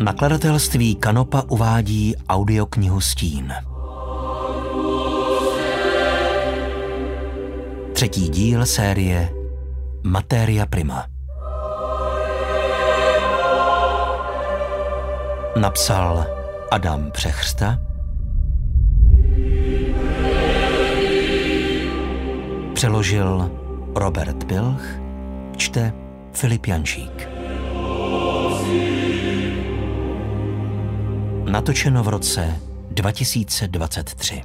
Nakladatelství Kanopa uvádí audioknihu Stín. 3. díl série Materia Prima. Napsal Adam Přechřta, přeložil Robert Pilch, čte Filip Jančík. Natočeno v roce 2023.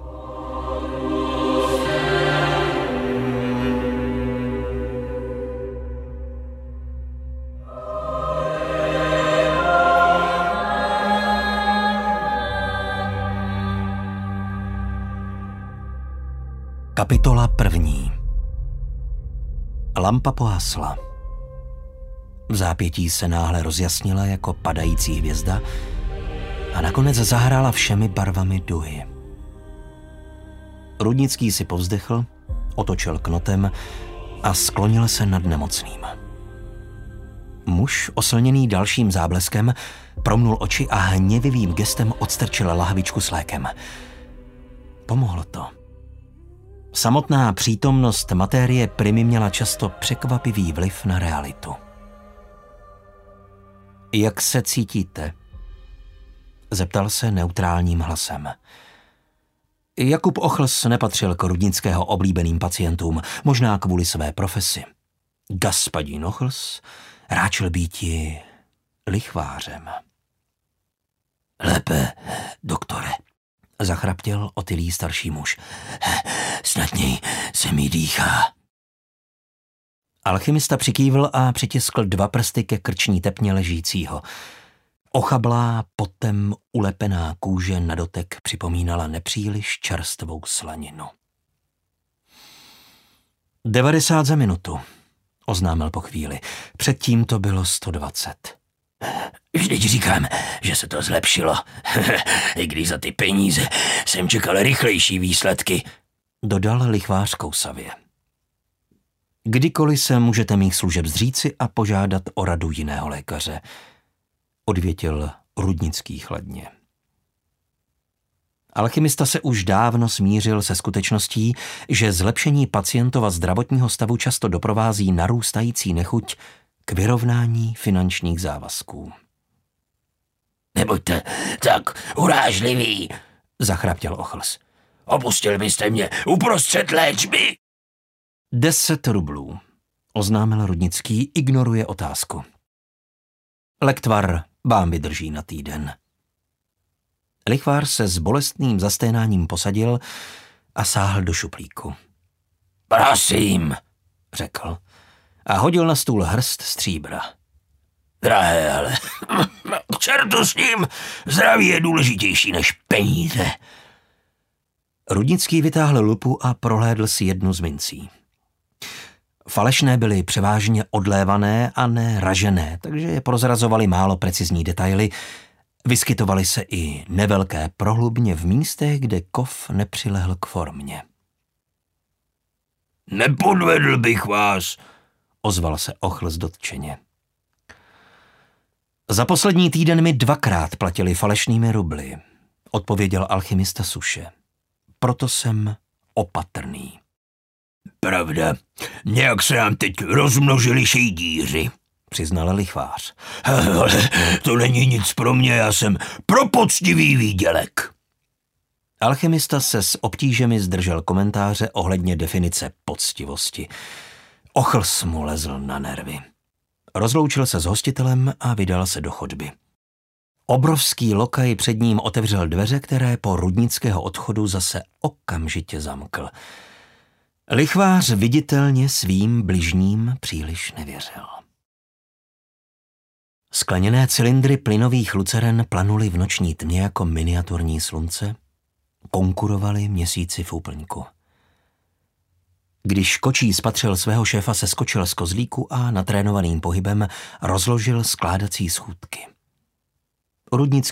Kapitola 1. Lampa pohasla. V zápětí se náhle rozjasnila jako padající hvězda a nakonec zahrála všemi barvami duhy. Rudnický si povzdechl, otočil knotem a sklonil se nad nemocným. Muž, oslněný dalším zábleskem, promnul oči a hněvivým gestem odstrčil lahvičku s lékem. Pomohlo to. Samotná přítomnost materie primy měla často překvapivý vliv na realitu. Jak se cítíte? Zeptal se neutrálním hlasem. Jakub Ochls nepatřil k Rudnického oblíbeným pacientům, možná kvůli své profesi. Gaspadín Ochls ráčil býti lichvářem. Lépe, doktore, zachraptěl otylý starší muž. Snadněji se mi dýchá. Alchymista přikývl a přitiskl 2 prsty ke krční tepně ležícího. Ochablá, potem ulepená kůže na dotek připomínala nepříliš čerstvou slaninu. 90 za minutu, oznámil po chvíli. Předtím to bylo 120. Vždyť říkám, že se to zlepšilo. I když za ty peníze jsem čekal rychlejší výsledky, dodal lichvář kousavě. Kdykoliv se můžete mých služeb zříci a požádat o radu jiného lékaře, odvětil Rudnický chladně. Alchymista se už dávno smířil se skutečností, že zlepšení pacientova zdravotního stavu často doprovází narůstající nechuť k vyrovnání finančních závazků. Nebuďte tak urážlivý, zachraptěl Ochls. Opustil byste mě uprostřed léčby. 10 rublů, oznámil Rudnický, ignoruje otázku. Lektvar vám vydrží na týden. Lichvář se s bolestným zasténáním posadil a sáhl do šuplíku. Prosím, řekl a hodil na stůl hrst stříbra. Drahé, ale k čertu s ním, zdraví je důležitější než peníze. Rudnický vytáhl lupu a prohlédl si jednu z mincí. Falešné byly převážně odlévané a ne ražené, takže je prozrazovaly málo precizní detaily. Vyskytovaly se i nevelké prohlubně v místech, kde kov nepřilehl k formě. Nepodvedl bych vás, ozval se Ochls dotčeně. Za poslední týden mi 2krát platili falešnými rubly, odpověděl alchymista suše. Proto jsem opatrný. Pravda, nějak se nám teď rozmnožili šejdíři, přiznal lichvář. Ale to není nic pro mě, já jsem pro poctivý výdělek. Alchymista se s obtížemi zdržel komentáře ohledně definice poctivosti. Ochls mu lezl na nervy. Rozloučil se s hostitelem a vydal se do chodby. Obrovský lokaj před ním otevřel dveře, které po Rudnického odchodu zase okamžitě zamkl. Lichvář viditelně svým bližním příliš nevěřil. Skleněné cylindry plynových luceren planuly v noční tmě jako miniaturní slunce, konkurovaly měsíci v úplňku. Když kočí spatřil svého šéfa, se skočil z kozlíku a natrénovaným pohybem rozložil skládací schůdky. Rudnický